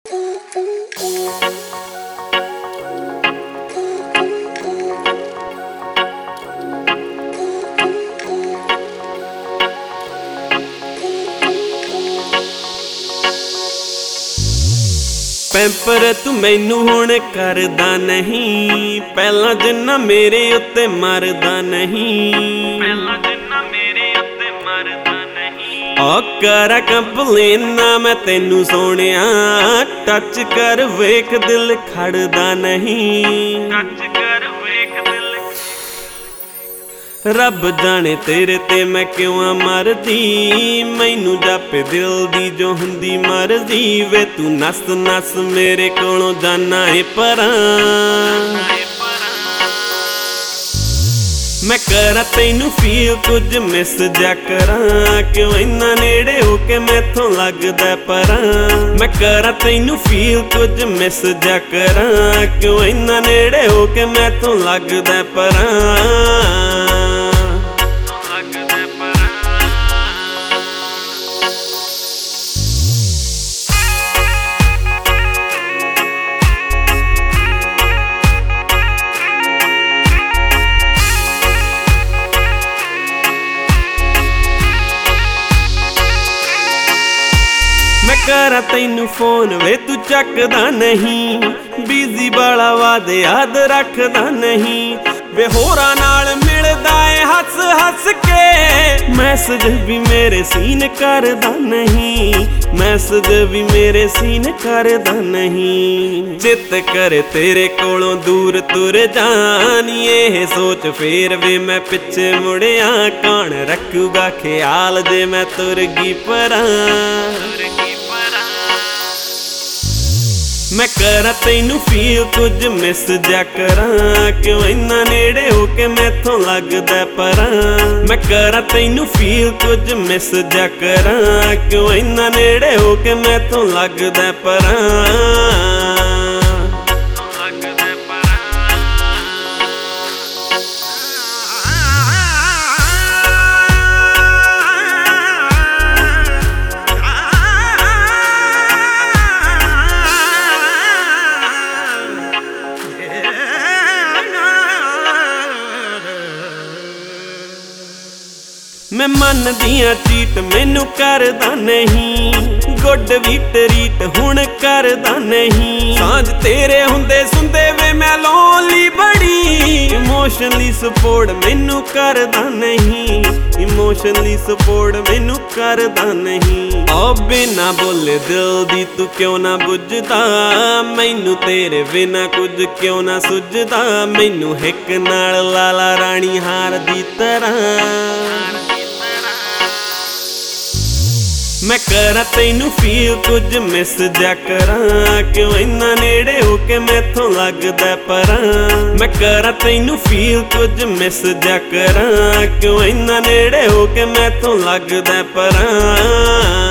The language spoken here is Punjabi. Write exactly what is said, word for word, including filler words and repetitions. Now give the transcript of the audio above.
ਪੈਂਪਰ ਤੂੰ ਮੈਨੂੰ ਹੁਣ ਕਰਦਾ ਨਹੀਂ, ਪਹਿਲਾਂ ਜਿੰਨਾ ਮੇਰੇ ਉੱਤੇ ਮਰਦਾ ਨਹੀਂ, ਪਹਿਲਾਂ ਜਿੰਨਾ ਮੇਰੇ ਉੱਤੇ ਮਰਦਾ ਨਹੀਂ। ਓ ਕਰਾਂ ਕੰਪਲੇਨ ਨਾ ਮੈਂ ਤੈਨੂੰ ਸੋਹਣਿਆ, ਟੱਚ ਕਰ ਵੇਖ ਦਿਲ ਖੜਦਾ ਨਹੀਂ, ਟੱਚ ਕਰ ਵੇਖ ਦਿਲ। ਰੱਬ ਜਾਣੇ ਤੇਰੇ ਤੇ ਮੈਂ ਕਿਉਂ ਆ ਮਰਦੀ, ਮੈਨੂੰ ਜਾਪੇ ਦਿਲ ਦੀ ਜੋ ਹੁੰਦੀ ਮਰਜ਼ੀ ਵੇ। ਤੂੰ ਨਸ ਨਸ ਮੇਰੇ ਕੋਲੋਂ ਜਾਨਾ ਏ ਪਰਾਂ, ਮੈਂ ਕਰਾਂ ਤੈਨੂੰ ਫੀਲ ਕੁਝ ਮਿਸ ਜਾ ਕਰਾਂ, ਕਿਉਂ ਇੰਨਾ ਨੇੜੇ ਹੋ ਕੇ ਮੈਥੋਂ ਲੱਗਦਾ ਪਰਾਂ। ਮੈਂ ਕਰਾਂ ਤੈਨੂੰ ਫੀਲ ਕੁਝ ਮਿਸ ਜਾ ਕਰਾਂ, ਕਿਉਂ ਇੰਨਾ ਨੇੜੇ ਹੋ ਕੇ ਮੈਥੋਂ ਲੱਗਦਾ ਪਰਾਂ। ਮੈਂ ਕਰਾਂ ਤੈਨੂੰ ਫੋਨ ਵੇ ਤੂੰ ਚੱਕਦਾ ਨਹੀਂ, ਬਿਜ਼ੀ ਵਾਲਾ ਵਾਦੇ ਯਾਦ ਰੱਖਦਾ ਨਹੀਂ ਵੇ। ਹੋਰਾਂ ਨਾਲ ਮਿਲਦਾ ਏ ਹੱਸ ਹੱਸ ਕੇ, ਮੈਸੇਜ ਵੀ ਮੇਰੇ ਸੀਨ ਕਰਦਾ ਨਹੀਂ, ਮੈਸੇਜ ਵੀ ਮੇਰੇ ਸੀਨ ਕਰਦਾ ਨਹੀਂ। ਚਿੱਤ ਕਰੇ ਤੇਰੇ ਕੋਲੋਂ ਦੂਰ ਤੁਰ ਜਾਨੀ, ਇਹ ਸੋਚ ਫੇਰ ਵੇ ਮੈਂ ਪਿੱਛੇ ਮੁੜਿਆ, ਕੌਣ ਰੱਖੂਗਾ ਖਿਆਲ ਜੇ ਮੈਂ ਤੁਰ ਗਈ ਪਰਾਂ। ਮੈਂ ਕਰਾਂ ਤੈਨੂੰ ਫੀਲ ਕੁਝ ਮਿਸ ਜਾ ਕਰਾਂ, ਕਿਉਂ ਇੰਨਾ ਨੇੜੇ ਹੋ ਕੇ ਮੈਥੋਂ ਲੱਗਦਾ ਪਰਾਂ। ਮੈਂ ਕਰਾਂ ਤੈਨੂੰ ਫੀਲ ਕੁਝ ਮਿਸ ਜਾ ਕਰਾਂ, ਕਿਉਂ ਇੰਨਾ ਨੇੜੇ ਹੋ ਕੇ ਮੈਥੋਂ ਲੱਗਦਾ ਪਰਾਂ। ਮੈਂ ਮੰਨਦੀਆਂ ਚੀਟ ਮੈਨੂੰ ਕਰਦਾ ਨਹੀਂ, ਗੁੱਡ ਵੀ ਟਰੀਟ ਹੁਣ ਕਰਦਾ ਨਹੀਂ। ਸਾਂਝ ਤੇਰੇ ਹੁੰਦੇ ਸੁਣਦੇ ਵੇ ਮੈਂ ਲੋਨਲੀ ਬੜੀ, ਇਮੋਸ਼ਨਲੀ ਸਪੋਰਟ ਮੈਨੂੰ ਕਰਦਾ ਨਹੀਂ, ਇਮੋਸ਼ਨਲੀ ਸਪੋਰਟ ਮੈਨੂੰ ਕਰਦਾ ਨਹੀਂ। ਓ ਬਿਨਾ ਬੋਲੇ ਦਿਲ ਦੀ ਤੂੰ ਕਿਉਂ ਨਾ ਬੁੱਝਦਾ, ਮੈਨੂੰ ਤੇਰੇ ਬਿਨਾ ਕੁਝ ਕਿਉਂ ਨਾ ਸੁੱਝਦਾ। ਮੈਨੂੰ ਹਿੱਕ ਨਾਲ ਲਾਲਾ ਰਾਣੀ ਹਾਰ ਦੀ ਤਰ੍ਹਾਂ, ਮੈਂ ਕਰਾਂ ਤੈਨੂੰ ਫੀਲ ਕੁਝ ਮਿਸ ਜਾ ਕਰਾਂ, ਕਿਉਂ ਇੰਨਾ ਨੇੜੇ ਹੋ ਕੇ ਮੈਥੋਂ ਲੱਗਦਾ ਪਰਾਂ। ਮੈਂ ਕਰਾਂ ਤੈਨੂੰ ਫੀਲ ਕੁਝ ਮਿਸ ਜਾ ਕਰਾਂ, ਕਿਉਂ ਇੰਨਾ ਨੇੜੇ ਹੋ ਕੇ ਮੈਥੋਂ ਲੱਗਦਾ ਪਰਾਂ।